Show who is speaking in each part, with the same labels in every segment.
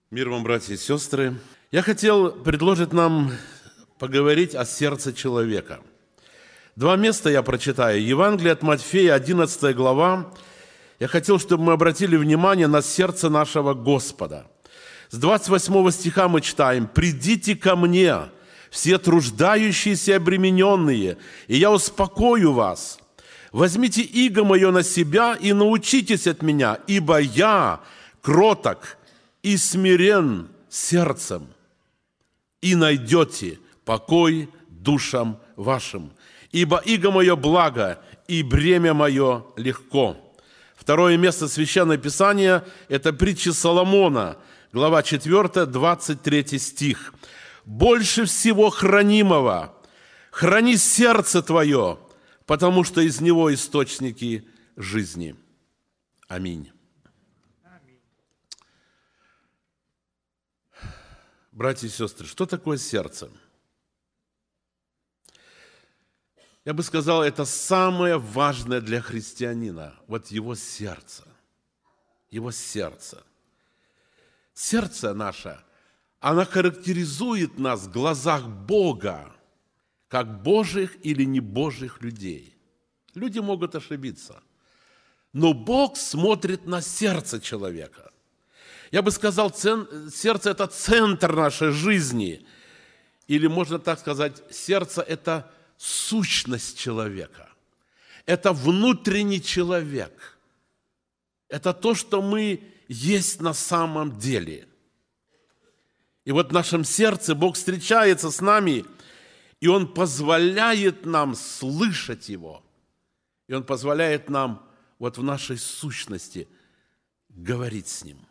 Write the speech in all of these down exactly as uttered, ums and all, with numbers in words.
Speaker 1: Мир вам, братья и сестры. Я хотел предложить нам поговорить о сердце человека. Два места я прочитаю. Евангелие от Матфея, одиннадцатая глава. Я хотел, чтобы мы обратили внимание на сердце нашего Господа. С двадцать восьмого стиха мы читаем: «Придите ко мне, все труждающиеся и обремененные, и я успокою вас. Возьмите иго мое на себя и научитесь от меня, ибо я кроток и смирен сердцем, и найдете покой душам вашим. Ибо иго мое благо, и бремя мое легко». Второе место Священного Писания – это притча Соломона, глава четвёртая, двадцать третий стих. «Больше всего хранимого храни сердце твое, потому что из него источники жизни». Аминь. Братья и сестры, что такое сердце? Я бы сказал, это самое важное для христианина. Вот его сердце. Его сердце. Сердце наше, оно характеризует нас в глазах Бога, как Божьих или небожьих людей. Люди могут ошибиться, но Бог смотрит на сердце человека. Я бы сказал, сердце – это центр нашей жизни. Или, можно так сказать, сердце – это сущность человека. Это внутренний человек. Это то, что мы есть на самом деле. И вот в нашем сердце Бог встречается с нами, и Он позволяет нам слышать Его. И Он позволяет нам вот в нашей сущности говорить с Ним.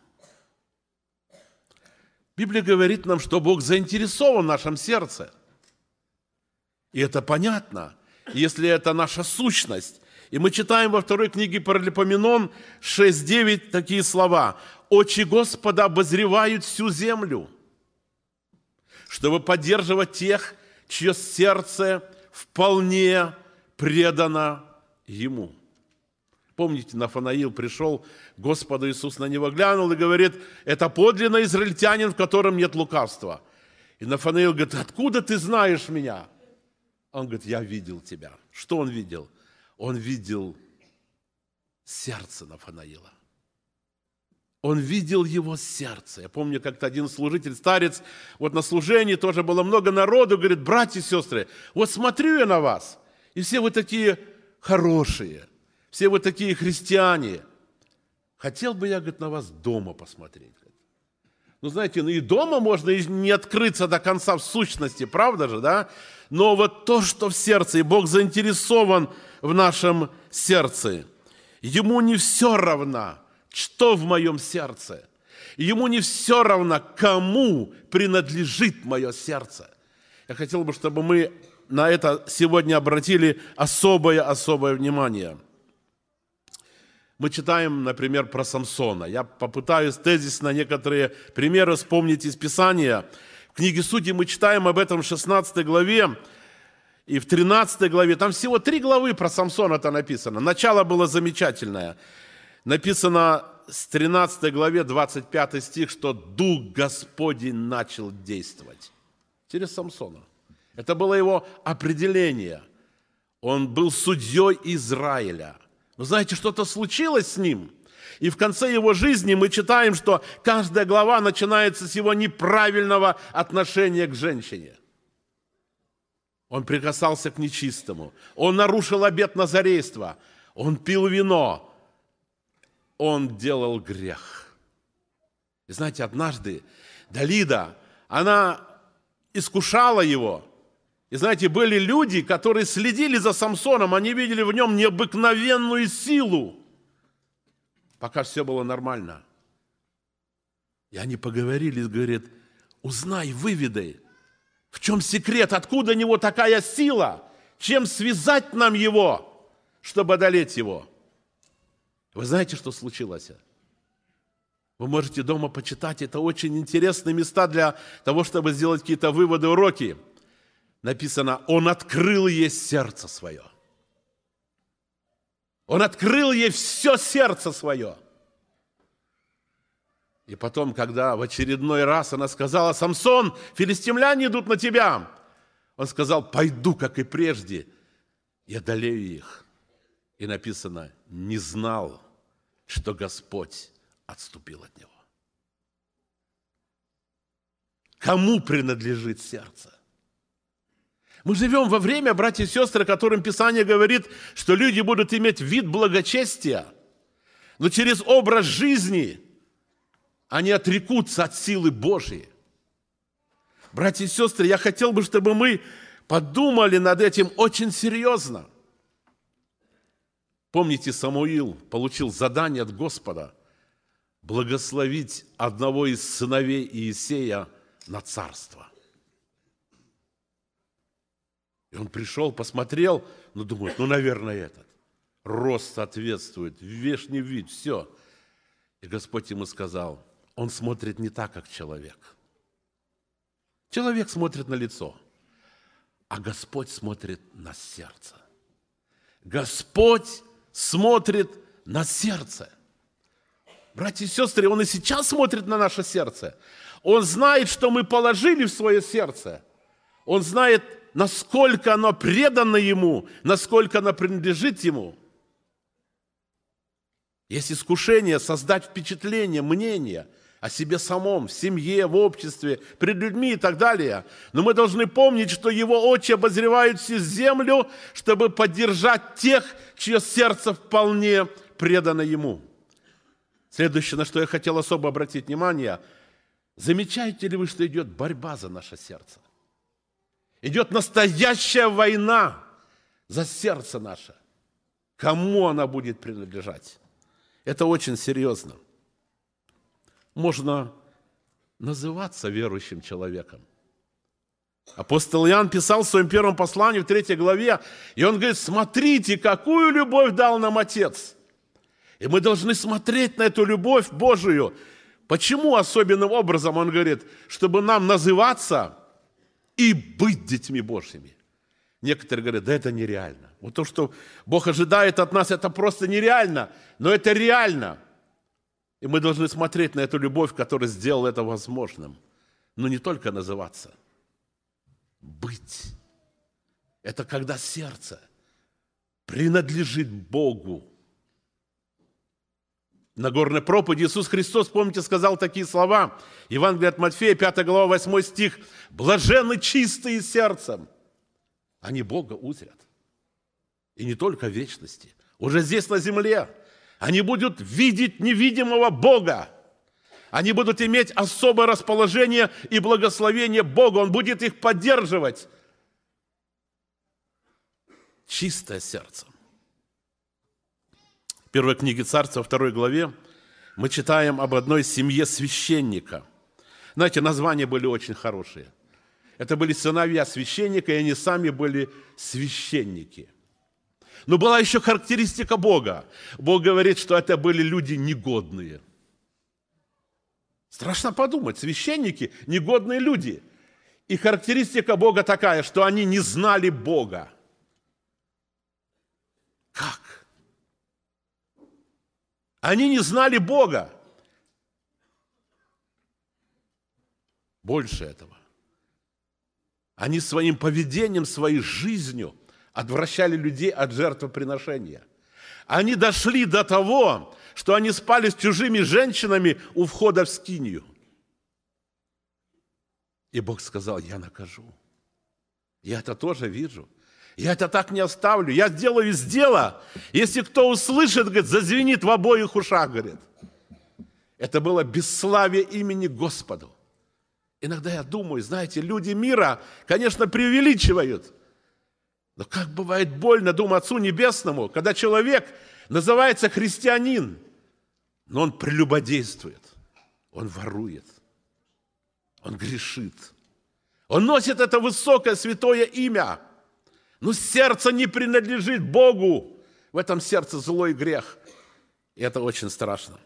Speaker 1: Библия говорит нам, что Бог заинтересован в нашем сердце. И это понятно, если это наша сущность. И мы читаем во второй книге Паралипоменон шесть девять такие слова: «Очи Господа обозревают всю землю, чтобы поддерживать тех, чье сердце вполне предано Ему». Помните, Нафанаил пришел, Господу Иисус на него глянул и говорит: «Это подлинно израильтянин, в котором нет лукавства». И Нафанаил говорит: «Откуда ты знаешь меня?» Он говорит: «Я видел тебя». Что он видел? Он видел сердце Нафанаила. Он видел его сердце. Я помню, как-то один служитель, старец, вот на служении тоже было много народу, говорит: «Братья и сестры, вот смотрю я на вас, и все вы такие хорошие, все вы такие христиане. Хотел бы я, говорит, на вас дома посмотреть». Ну, знаете, ну и дома можно не открыться до конца в сущности, правда же, да? Но вот то, что в сердце, и Бог заинтересован в нашем сердце. Ему не все равно, что в моем сердце. Ему не все равно, кому принадлежит мое сердце. Я хотел бы, чтобы мы на это сегодня обратили особое-особое внимание. Мы читаем, например, про Самсона. Я попытаюсь тезисно некоторые примеры вспомнить из Писания. В книге Судей мы читаем об этом в шестнадцатой главе и в тринадцатой главе. Там всего три главы про Самсона-то написано. Начало было замечательное. Написано с тринадцатой главе, двадцать пятый стих, что Дух Господень начал действовать через Самсона. Это было его определение. Он был судьей Израиля. Вы знаете, что-то случилось с ним. И в конце его жизни мы читаем, что каждая глава начинается с его неправильного отношения к женщине. Он прикасался к нечистому. Он нарушил обет назарейства. Он пил вино. Он делал грех. И знаете, однажды Далида, она искушала его. И знаете, были люди, которые следили за Самсоном, они видели в нем необыкновенную силу, пока все было нормально. И они поговорили, говорят: узнай, выведай, в чем секрет, откуда у него такая сила, чем связать нам его, чтобы одолеть его. Вы знаете, что случилось? Вы можете дома почитать, это очень интересные места для того, чтобы сделать какие-то выводы, уроки. Написано: он открыл ей сердце свое. Он открыл ей все сердце свое. И потом, когда в очередной раз она сказала: «Самсон, филистимляне идут на тебя», он сказал: «Пойду, как и прежде, и одолею их». И написано: «Не знал, что Господь отступил от него». Кому принадлежит сердце? Мы живем во время, братья и сестры, которым Писание говорит, что люди будут иметь вид благочестия, но через образ жизни они отрекутся от силы Божьей. Братья и сестры, я хотел бы, чтобы мы подумали над этим очень серьезно. Помните, Самуил получил задание от Господа благословить одного из сыновей Иисея на царство. И он пришел, посмотрел, ну, думает, ну, наверное, этот. Рост соответствует, внешний вид, все. И Господь ему сказал: он смотрит не так, как человек. Человек смотрит на лицо, а Господь смотрит на сердце. Господь смотрит на сердце. Братья и сестры, Он и сейчас смотрит на наше сердце. Он знает, что мы положили в свое сердце. Он знает, насколько оно предано Ему, насколько оно принадлежит Ему. Есть искушение создать впечатление, мнение о себе самом, в семье, в обществе, пред людьми и так далее. Но мы должны помнить, что Его очи обозревают всю землю, чтобы поддержать тех, чье сердце вполне предано Ему. Следующее, на что я хотел особо обратить внимание: замечаете ли вы, что идет борьба за наше сердце? Идет настоящая война за сердце наше. Кому она будет принадлежать? Это очень серьезно. Можно называться верующим человеком. Апостол Иоанн писал в своем первом послании, в третьей главе, и он говорит: смотрите, какую любовь дал нам Отец. И мы должны смотреть на эту любовь Божию. Почему особенным образом? Он говорит, чтобы нам называться и быть детьми Божьими. Некоторые говорят: да это нереально. Вот то, что Бог ожидает от нас, это просто нереально, но это реально. И мы должны смотреть на эту любовь, которая сделала это возможным. Но не только называться. Быть. Это когда сердце принадлежит Богу. На Нагорной проповеди Иисус Христос, помните, сказал такие слова. Евангелие от Матфея, пятая глава, восьмой стих. «Блаженны чистые сердцем, они Бога узрят». И не только в вечности. Уже здесь, на земле, они будут видеть невидимого Бога. Они будут иметь особое расположение и благословение Бога. Он будет их поддерживать. Чистое сердце. В первой книге Царства, второй главе, мы читаем об одной семье священника. Знаете, названия были очень хорошие. Это были сыновья священника, и они сами были священники. Но была еще характеристика Бога. Бог говорит, что это были люди негодные. Страшно подумать, священники – негодные люди. И характеристика Бога такая, что они не знали Бога. Как? Они не знали Бога. Больше этого. Они своим поведением, своей жизнью отвращали людей от жертвоприношения. Они дошли до того, что они спали с чужими женщинами у входа в скинию. И Бог сказал: я накажу. Я это тоже вижу. Я это так не оставлю. Я сделаю из дела. Если кто услышит, говорит, зазвенит в обоих ушах, говорит. Это было бесславие имени Господу. Иногда я думаю, знаете, люди мира, конечно, преувеличивают. Но как бывает больно, думаю, Отцу Небесному, когда человек называется христианин, но он прелюбодействует, он ворует, он грешит. Он носит это высокое святое имя, но сердце не принадлежит Богу. В этом сердце злой грех. И это очень страшно.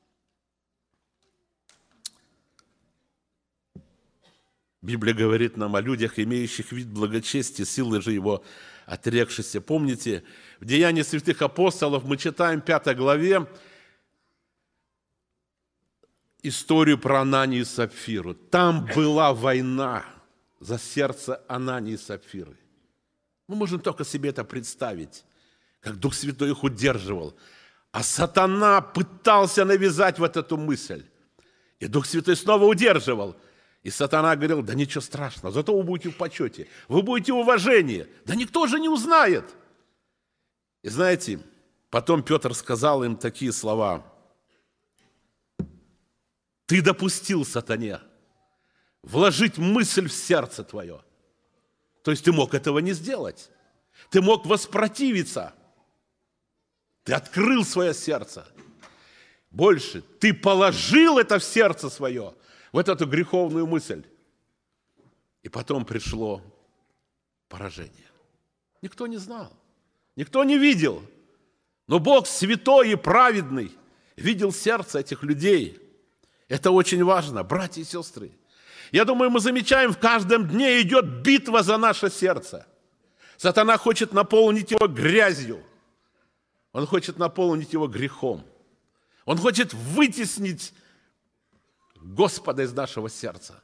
Speaker 1: Библия говорит нам о людях, имеющих вид благочестия, силы же его отрекшихся. Помните, в Деянии святых апостолов мы читаем в пятой главе, историю про Ананию и Сапфиру. Там была война за сердце Анании и Сапфиры. Мы можем только себе это представить, как Дух Святой их удерживал. А сатана пытался навязать вот эту мысль. И Дух Святой снова удерживал. И сатана говорил: да ничего страшного, зато вы будете в почете, вы будете в уважении. Да никто же не узнает. И знаете, потом Петр сказал им такие слова: ты допустил сатане вложить мысль в сердце твое. То есть ты мог этого не сделать. Ты мог воспротивиться. Ты открыл свое сердце. Больше, ты положил это в сердце свое, вот эту греховную мысль. И потом пришло поражение. Никто не знал, никто не видел. Но Бог святой и праведный видел сердце этих людей. Это очень важно, братья и сестры. Я думаю, мы замечаем, в каждом дне идет битва за наше сердце. Сатана хочет наполнить его грязью. Он хочет наполнить его грехом. Он хочет вытеснить Господа из нашего сердца.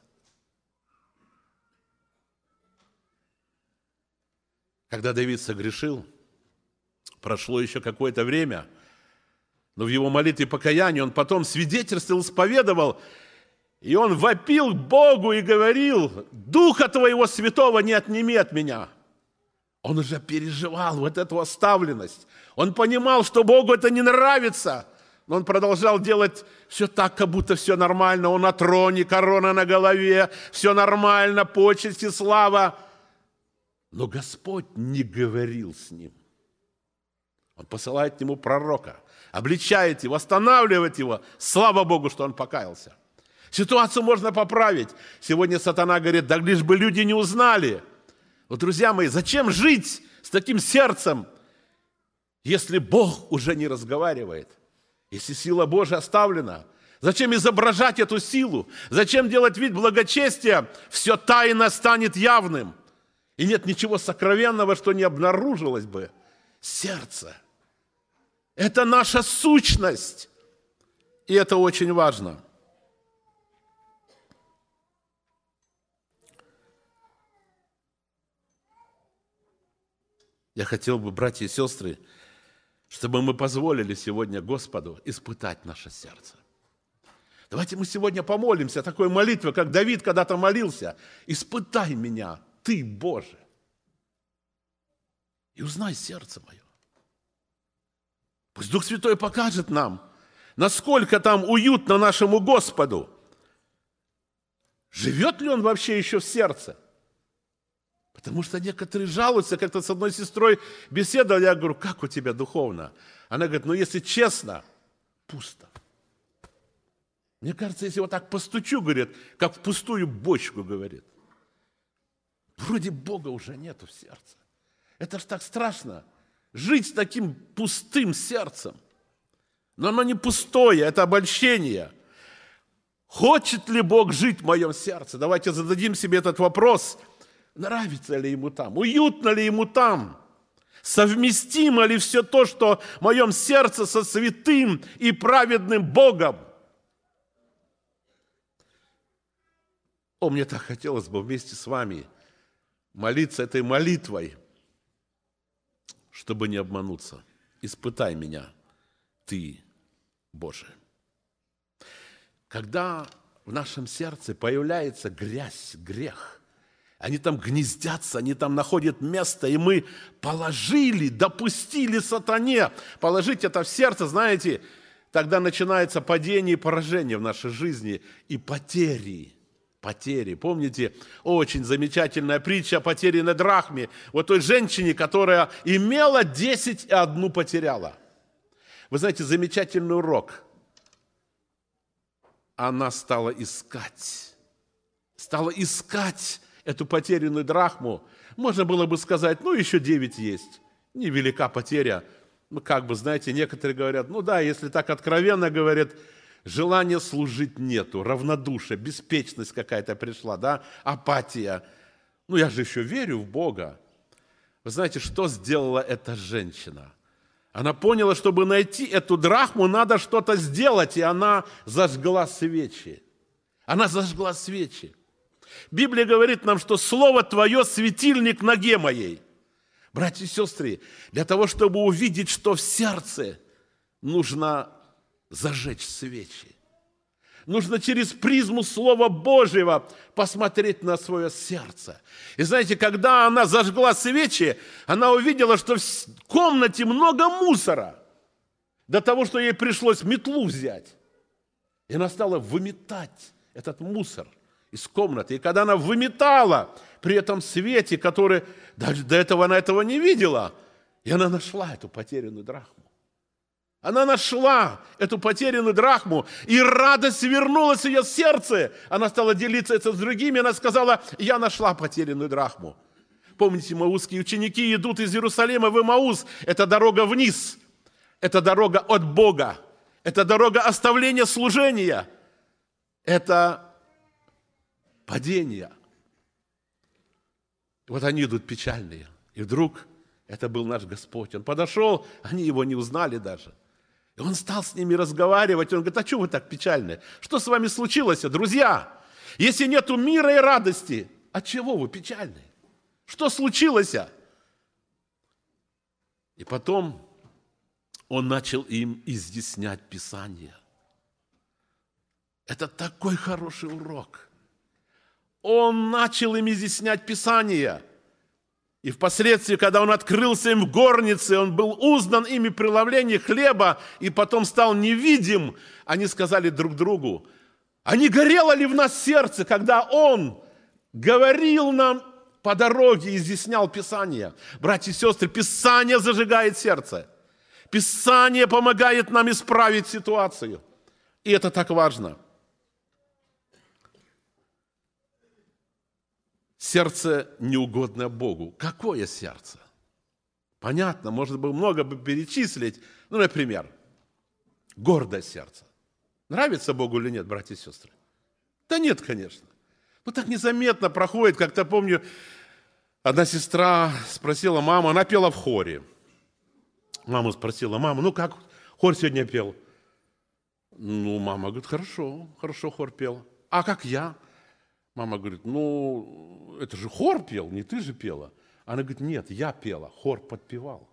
Speaker 1: Когда Давид согрешил, прошло еще какое-то время, но в его молитве покаяния он потом свидетельствовал, исповедовал, и он вопил к Богу и говорил: «Духа Твоего Святого не отними от меня». Он уже переживал вот эту оставленность. Он понимал, что Богу это не нравится, но он продолжал делать все так, как будто все нормально. Он на троне, корона на голове, все нормально, почесть и слава. Но Господь не говорил с ним. Он посылает к нему пророка, обличает его, останавливает его. Слава Богу, что он покаялся. Ситуацию можно поправить. Сегодня сатана говорит: да лишь бы люди не узнали. Вот, друзья мои, зачем жить с таким сердцем, если Бог уже не разговаривает, если сила Божия оставлена? Зачем изображать эту силу? Зачем делать вид благочестия? Все тайно станет явным. И нет ничего сокровенного, что не обнаружилось бы. Сердце – это наша сущность. И это очень важно. Я хотел бы, братья и сестры, чтобы мы позволили сегодня Господу испытать наше сердце. Давайте мы сегодня помолимся такой молитвой, как Давид когда-то молился: «Испытай меня, Ты, Боже, и узнай сердце мое». Пусть Дух Святой покажет нам, насколько там уютно нашему Господу. Живет ли Он вообще еще в сердце? Потому что некоторые жалуются, как-то с одной сестрой беседовал, я говорю: как у тебя духовно? Она говорит: ну, если честно, пусто. Мне кажется, если вот так постучу, говорит, как в пустую бочку, говорит, вроде Бога уже нету в сердце. Это ж так страшно, жить с таким пустым сердцем. Но оно не пустое, это обольщение. Хочет ли Бог жить в моем сердце? Давайте зададим себе этот вопрос. Нравится ли Ему там? Уютно ли Ему там? Совместимо ли все то, что в моем сердце, со святым и праведным Богом? О, мне так хотелось бы вместе с вами молиться этой молитвой, чтобы не обмануться. Испытай меня, Ты, Боже. Когда в нашем сердце появляется грязь, грех, они там гнездятся, они там находят место, и мы положили, допустили сатане положить это в сердце, знаете, тогда начинается падение и поражение в нашей жизни, и потери, потери. Помните, очень замечательная притча о потерянной драхме, вот той женщине, которая имела десять и одну потеряла. Вы знаете, замечательный урок. Она стала искать, стала искать эту потерянную драхму. Можно было бы сказать: ну, еще девять есть. Невелика потеря. Ну, как бы, знаете, некоторые говорят: ну да, если так откровенно говорят, желания служить нету, равнодушие, беспечность какая-то пришла, да, апатия. Ну, я же еще верю в Бога. Вы знаете, что сделала эта женщина? Она поняла, чтобы найти эту драхму, надо что-то сделать, и она зажгла свечи. Она зажгла свечи. Библия говорит нам, что Слово Твое – светильник ноге моей. Братья и сестры, для того, чтобы увидеть, что в сердце, нужно зажечь свечи. Нужно через призму Слова Божьего посмотреть на свое сердце. И знаете, когда она зажгла свечи, она увидела, что в комнате много мусора. До того, что ей пришлось метлу взять. И она стала выметать этот мусор из комнаты. И когда она выметала при этом свете, который даже до этого она этого не видела, и она нашла эту потерянную драхму. Она нашла эту потерянную драхму, и радость вернулась в ее сердце. Она стала делиться это с другими, она сказала: я нашла потерянную драхму. Помните, маусские ученики идут из Иерусалима в Эмаус. Это дорога вниз, это дорога от Бога, это дорога оставления служения, это падение. Вот они идут печальные, и вдруг это был наш Господь. Он подошел, они его не узнали даже. И он стал с ними разговаривать. Он говорит: а что вы так печальны? Что с вами случилось, друзья? Если нету мира и радости, от чего вы печальны? Что случилось? И потом он начал им изъяснять Писание. Это такой хороший урок. Он начал им изъяснять Писание. И впоследствии, когда он открылся им в горнице, он был узнан ими при ловлении хлеба и потом стал невидим, они сказали друг другу: а не горело ли в нас сердце, когда он говорил нам по дороге, изъяснял Писание? Братья и сестры, Писание зажигает сердце. Писание помогает нам исправить ситуацию. И это так важно. Сердце неугодное Богу. Какое сердце? Понятно, можно было много бы перечислить. Ну, например, гордое сердце. Нравится Богу или нет, братья и сестры? Да нет, конечно. Ну, так незаметно проходит. Как-то помню, одна сестра спросила маму, она пела в хоре. Мама спросила: мама, ну как хор сегодня пел? Ну, мама говорит: хорошо, хорошо хор пел. А как я? Мама говорит: ну, это же хор пел, не ты же пела. Она говорит: нет, я пела, хор подпевал.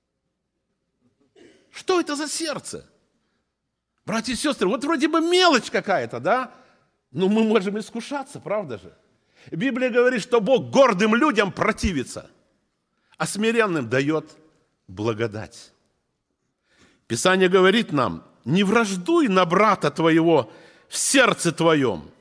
Speaker 1: Что это за сердце? Братья и сестры, вот вроде бы мелочь какая-то, да? Но мы можем искушаться, правда же? Библия говорит, что Бог гордым людям противится, а смиренным дает благодать. Писание говорит нам: не враждуй на брата твоего в сердце твоем.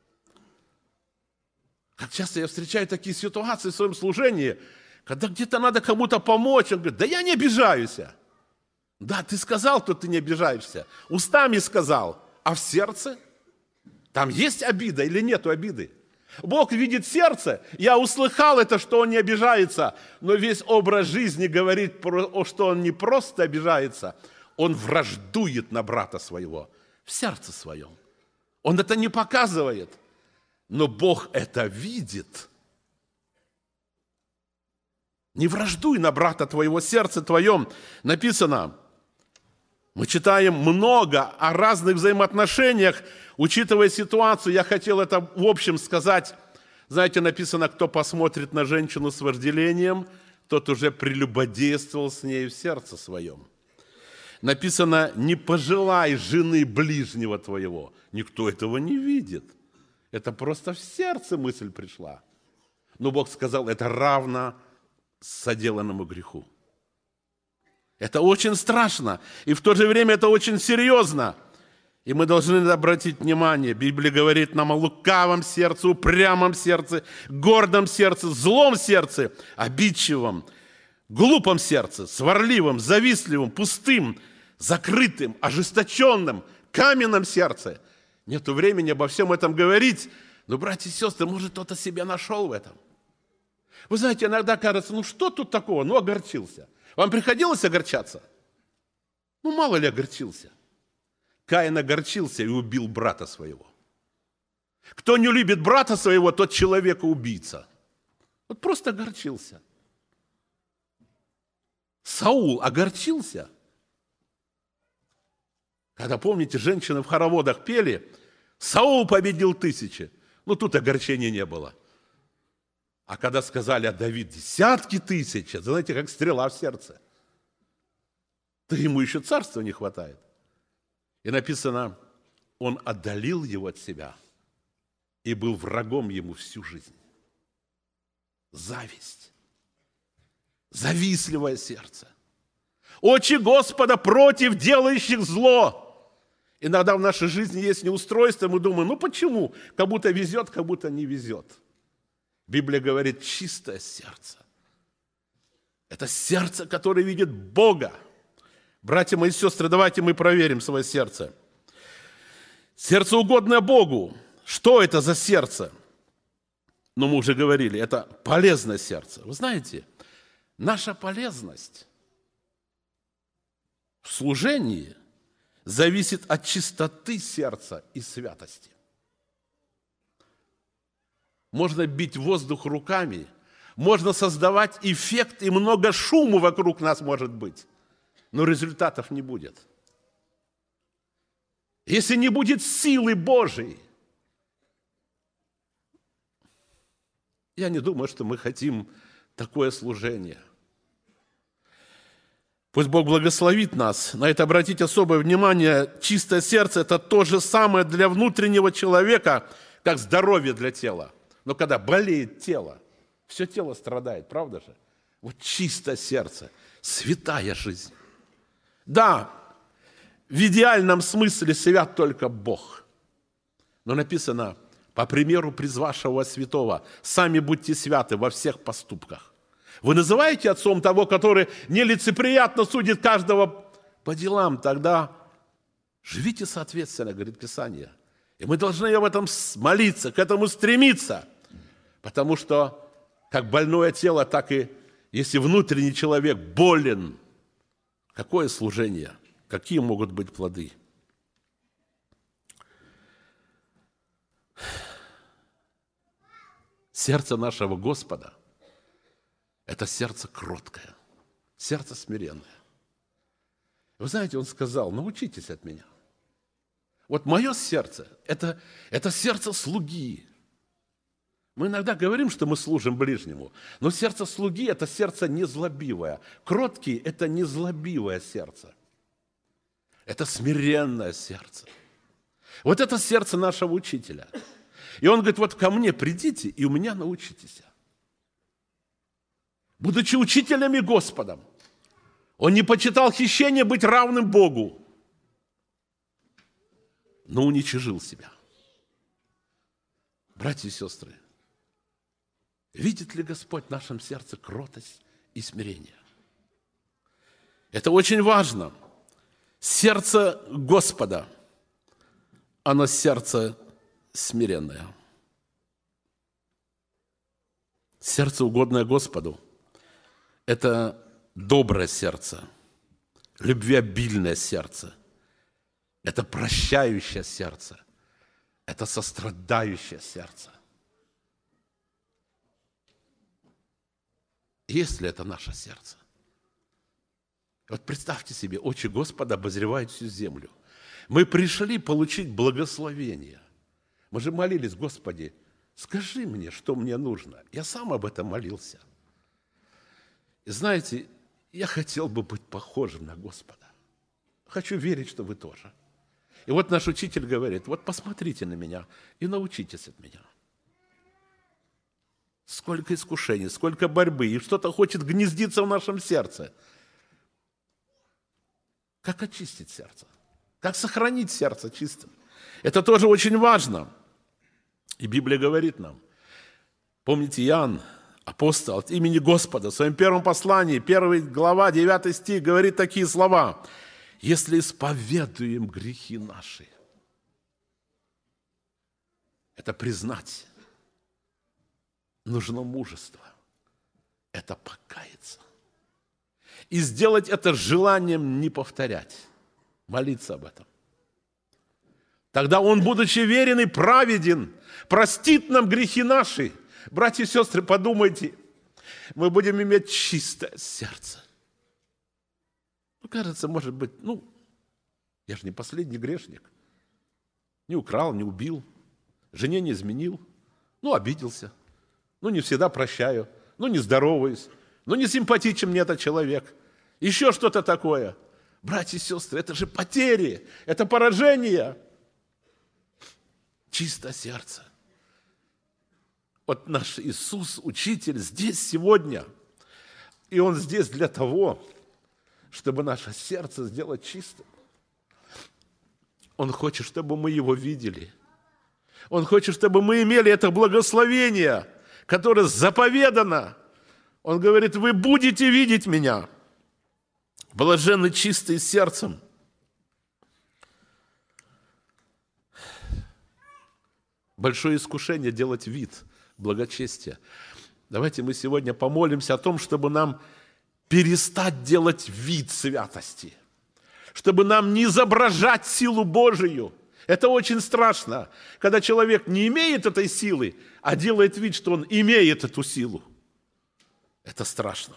Speaker 1: Как часто я встречаю такие ситуации в своем служении, когда где-то надо кому-то помочь, он говорит: да я не обижаюсь. Да, ты сказал, что ты не обижаешься. Устами сказал, а в сердце? Там есть обида или нету обиды? Бог видит сердце. Я услыхал это, что он не обижается, но весь образ жизни говорит, что он не просто обижается, он враждует на брата своего в сердце своем. Он это не показывает. Но Бог это видит. Не враждуй на брата твоего, сердце твоем. Написано, мы читаем много о разных взаимоотношениях, учитывая ситуацию. Я хотел это в общем сказать. Знаете, написано: кто посмотрит на женщину с вожделением, тот уже прелюбодействовал с ней в сердце своем. Написано: не пожелай жены ближнего твоего. Никто этого не видит. Это просто в сердце мысль пришла. Но Бог сказал, это равно соделанному греху. Это очень страшно, и в то же время это очень серьезно. И мы должны обратить внимание. Библия говорит нам о лукавом сердце, упрямом сердце, гордом сердце, злом сердце, обидчивом, глупом сердце, сварливом, завистливом, пустым, закрытым, ожесточенным, каменном сердце. Нету времени обо всем этом говорить, но, братья и сестры, может, кто-то себя нашел в этом. Вы знаете, иногда кажется, ну что тут такого? Ну, огорчился. Вам приходилось огорчаться? Ну, мало ли огорчился. Каин огорчился и убил брата своего. Кто не любит брата своего, тот человека-убийца. Вот просто огорчился. Саул огорчился Когда, помните, женщины в хороводах пели, Саул победил тысячи. Ну, тут огорчения не было. А когда сказали, а Давид десятки тысяч, знаете, как стрела в сердце. Да ему еще царства не хватает. И написано, он отдалил его от себя и был врагом ему всю жизнь. Зависть. Завистливое сердце. Очи Господа против делающих зло. Иногда в нашей жизни есть неустройство, мы думаем, ну почему? Как будто везет, как будто не везет. Библия говорит, чистое сердце. Это сердце, которое видит Бога. Братья мои и сестры, давайте мы проверим свое сердце. Сердце угодное Богу. Что это за сердце? Ну, мы уже говорили, это полезное сердце. Вы знаете, наша полезность в служении зависит от чистоты сердца и святости. Можно бить воздух руками, можно создавать эффект, и много шума вокруг нас может быть, но результатов не будет. Если не будет силы Божией, я не думаю, что мы хотим такое служение. Пусть Бог благословит нас. На это обратить особое внимание. Чистое сердце – это то же самое для внутреннего человека, как здоровье для тела. Но когда болеет тело, все тело страдает, правда же? Вот чистое сердце, святая жизнь. Да, в идеальном смысле свят только Бог. Но написано, по примеру призвавшего святого, сами будьте святы во всех поступках. Вы называете отцом того, который нелицеприятно судит каждого по делам, тогда живите соответственно, говорит Писание. И мы должны об этом молиться, к этому стремиться, потому что как больное тело, так и если внутренний человек болен, какое служение, какие могут быть плоды? Сердце нашего Господа – это сердце кроткое, сердце смиренное. Вы знаете, Он сказал, научитесь от меня. Вот мое сердце – это, это сердце слуги. Мы иногда говорим, что мы служим ближнему, но сердце слуги – это сердце незлобивое. Кроткий – это незлобивое сердце. Это смиренное сердце. Вот это сердце нашего учителя. И он говорит, вот ко мне придите и у меня научитесь. Будучи учителем и Господом, он не почитал хищение быть равным Богу, но уничижил себя. Братья и сестры, видит ли Господь в нашем сердце кротость и смирение? Это очень важно. Сердце Господа, оно сердце смиренное. Сердце, угодное Господу, это доброе сердце, любвеобильное сердце, это прощающее сердце, это сострадающее сердце. Есть ли это наше сердце? Вот представьте себе, очи Господа обозревают всю землю. Мы пришли получить благословение. Мы же молились, Господи, скажи мне, что мне нужно. Я сам об этом молился. И знаете, я хотел бы быть похожим на Господа. Хочу верить, что вы тоже. И вот наш учитель говорит, вот посмотрите на меня и научитесь от меня. Сколько искушений, сколько борьбы, и что-то хочет гнездиться в нашем сердце. Как очистить сердце? Как сохранить сердце чистым? Это тоже очень важно. И Библия говорит нам, помните, Иоанн, апостол от имени Господа, в своем первом послании, первая глава, девятый стих, говорит такие слова. Если исповедуем грехи наши, это признать, нужно мужество, это покаяться. И сделать это с желанием не повторять, молиться об этом. Тогда Он, будучи верен и праведен, простит нам грехи наши. Братья и сестры, подумайте, мы будем иметь чистое сердце. Ну, кажется, может быть, ну, Я же не последний грешник. Не украл, не убил, жене не изменил. Ну, обиделся. Ну, не всегда прощаю. Ну, не здороваюсь. Ну, не симпатичен мне этот человек. Еще что-то такое. Братья и сестры, это же потери, это поражение. Чистое сердце. Вот наш Иисус, Учитель, здесь сегодня. И Он здесь для того, чтобы наше сердце сделать чистым. Он хочет, чтобы мы Его видели. Он хочет, чтобы мы имели это благословение, которое заповедано. Он говорит, вы будете видеть Меня. Блаженны чистые сердцем. Большое искушение делать вид благочестия. Давайте мы сегодня помолимся о том, чтобы нам перестать делать вид святости, чтобы нам не изображать силу Божию. Это очень страшно, когда человек не имеет этой силы, а делает вид, что он имеет эту силу. Это страшно.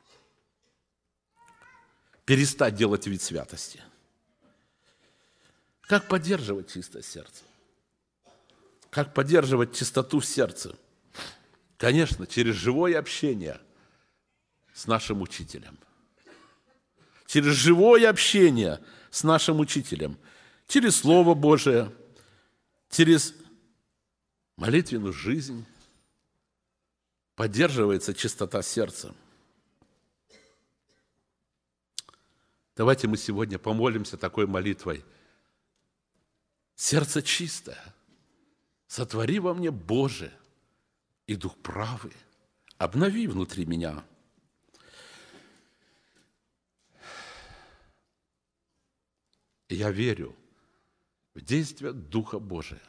Speaker 1: Перестать делать вид святости. Как поддерживать чистое сердце? Как поддерживать чистоту в сердце? Конечно, через живое общение с нашим учителем. Через живое общение с нашим учителем. Через Слово Божие, через молитвенную жизнь поддерживается чистота сердца. Давайте мы сегодня помолимся такой молитвой. Сердце чистое, сотвори во мне, Боже, и дух правый, обнови внутри меня. Я верю в действие Духа Божия.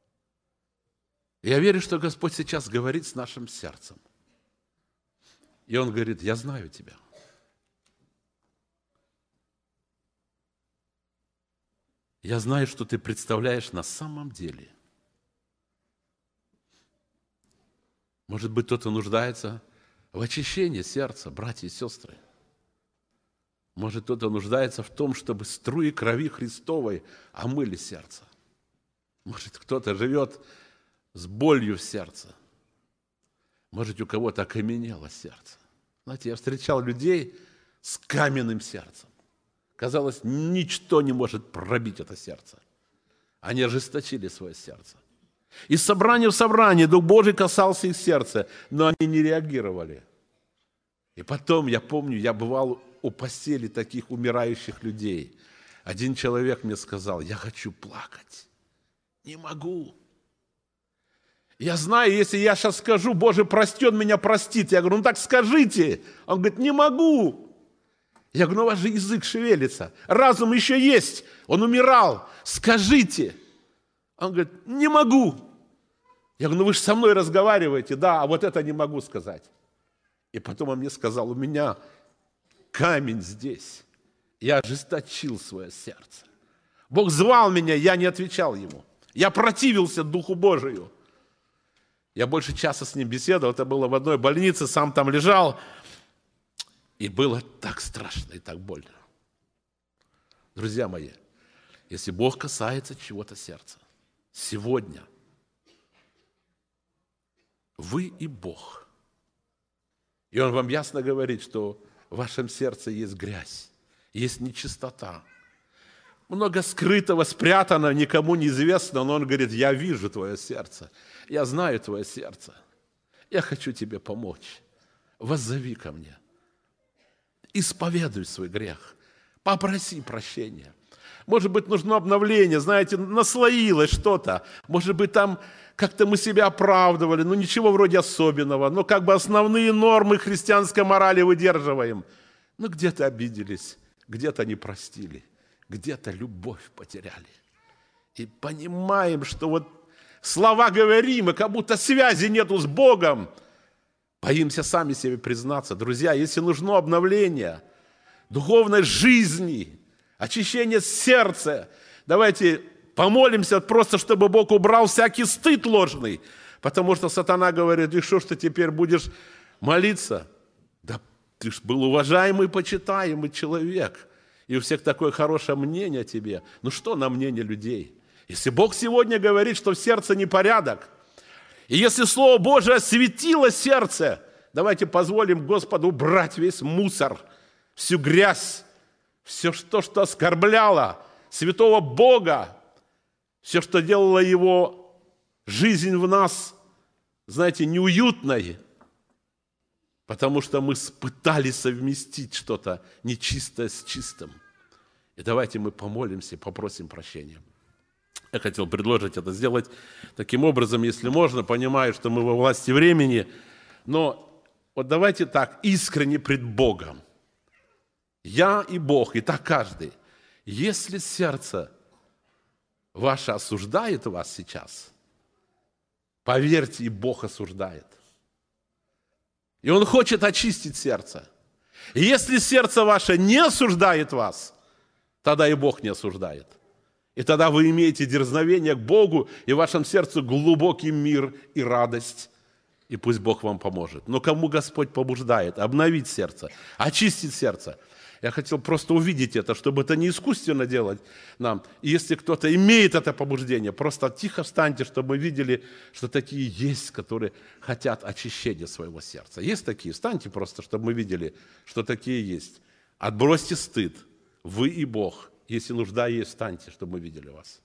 Speaker 1: Я верю, что Господь сейчас говорит с нашим сердцем. И Он говорит, я знаю тебя. Я знаю, что ты представляешь на самом деле. Может быть, кто-то нуждается в очищении сердца, братья и сестры. Может, кто-то нуждается в том, чтобы струи крови Христовой омыли сердце. Может, кто-то живет с болью в сердце. Может, у кого-то окаменело сердце. Знаете, я встречал людей с каменным сердцем. Казалось, ничто не может пробить это сердце. Они ожесточили свое сердце. Из собрания в собрание Дух Божий касался их сердца, но они не реагировали. И потом, я помню, я бывал у постели таких умирающих людей. Один человек мне сказал, я хочу плакать, не могу. Я знаю, если я сейчас скажу, Боже, прости, Он меня простит. Я говорю, ну так скажите. Он говорит, не могу. Я говорю, ну у вас же язык шевелится, разум еще есть, он умирал, скажите. Он говорит, не могу. Я говорю, ну вы же со мной разговариваете, да, а вот это не могу сказать. И потом он мне сказал, у меня камень здесь, я ожесточил свое сердце. Бог звал меня, я не отвечал Ему. Я противился Духу Божию. Я больше часа с ним беседовал, это было в одной больнице, сам там лежал. И было так страшно и так больно. Друзья мои, если Бог касается чего-то сердца, сегодня вы и Бог. И Он вам ясно говорит, что в вашем сердце есть грязь, есть нечистота. Много скрытого, спрятано, никому неизвестно, но Он говорит, я вижу твое сердце, я знаю твое сердце, я хочу тебе помочь, воззови ко мне. Исповедуй свой грех, попроси прощения. Может быть, нужно обновление, знаете, наслоилось что-то. Может быть, там как-то мы себя оправдывали, ну ничего вроде особенного, но как бы основные нормы христианской морали выдерживаем. Но где-то обиделись, где-то не простили, где-то любовь потеряли. И понимаем, что вот слова говорим, и как будто связи нету с Богом. Боимся сами себе признаться. Друзья, если нужно обновление духовной жизни, очищение сердца, давайте помолимся просто, чтобы Бог убрал всякий стыд ложный. Потому что сатана говорит, и что ж ты теперь будешь молиться? Да ты ж был уважаемый, почитаемый человек. и у всех такое хорошее мнение о тебе. Ну что на мнение людей? Если Бог сегодня говорит, что в сердце непорядок, и если Слово Божие осветило сердце, давайте позволим Господу убрать весь мусор, всю грязь, все то, что оскорбляло святого Бога, все, что делало Его жизнь в нас, знаете, неуютной, потому что мы пытались совместить что-то нечистое с чистым. И давайте мы помолимся и попросим прощения. Я хотел предложить это сделать таким образом, если можно, понимаю, что мы во власти времени, но вот давайте так, искренне пред Богом. Я и Бог, и так каждый. Если сердце ваше осуждает вас сейчас, поверьте, и Бог осуждает. И Он хочет очистить сердце. И если сердце ваше не осуждает вас, тогда и Бог не осуждает. И тогда вы имеете дерзновение к Богу, и в вашем сердце глубокий мир и радость. И пусть Бог вам поможет. Но кому Господь побуждает? Обновить сердце, очистить сердце. Я хотел просто увидеть это, чтобы это не искусственно делать нам. И если кто-то имеет это побуждение, просто тихо встаньте, чтобы мы видели, что такие есть, которые хотят очищения своего сердца. Есть такие? Встаньте просто, чтобы мы видели, что такие есть. Отбросьте стыд. Вы и Бог. Если нужда есть, встаньте, чтобы мы видели вас.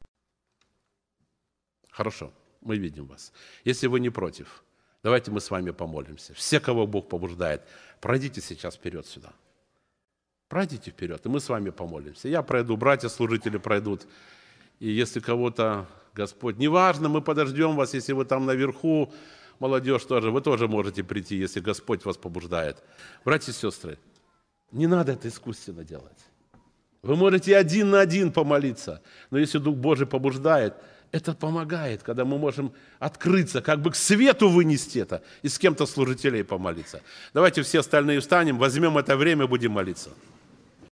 Speaker 1: Хорошо, мы видим вас. Если вы не против, давайте мы с вами помолимся. Все, кого Бог побуждает, пройдите сейчас вперед сюда. Пройдите вперед, и мы с вами помолимся. Я пройду, братья-служители пройдут. И если кого-то Господь... Неважно, мы подождем вас, если вы там наверху, молодежь тоже, вы тоже можете прийти, если Господь вас побуждает. Братья и сестры, не надо это искусственно делать. Вы можете один на один помолиться, но если Дух Божий побуждает, это помогает, когда мы можем открыться, как бы к свету вынести это и с кем-то служителей помолиться. Давайте все остальные встанем, возьмем это время, будем молиться.